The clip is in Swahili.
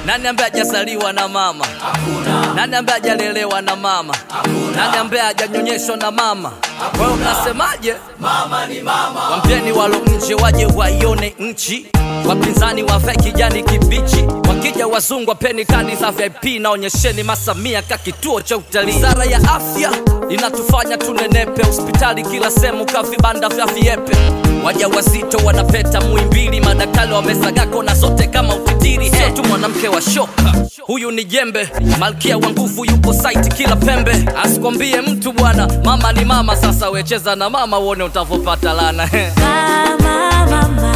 Nani ambaye hajazaliwa na mama? Hakuna. Nani ambaye hajalelewa na mama? Hakuna. Nani ambaye hajanyonyeshwa na mama? Wewe unasemaje? Mama ni mama. Wampeni walo nje waje waione nchi. Wapinzani wavae kijani kibichi. Wakija wazungu wapeni kadi za VIP na onyesheni Masamia ka kituo cha utalii. Wizara ya afya inatufanya tunenepe, hospitali kila sehemu ka vibanda vya viepe. Wajawazito wanapeta Muhimbili, madaktari wamesagako na zote kama ufitiri. Sio tu mwanamke wa shoka, huyu ni jembe. Malkia wa nguvu yupo site kila pembe. Asikwambie mtu bwana, mama ni mama. Sasa wecheza na mama uone utavopata lana. Mama, mama.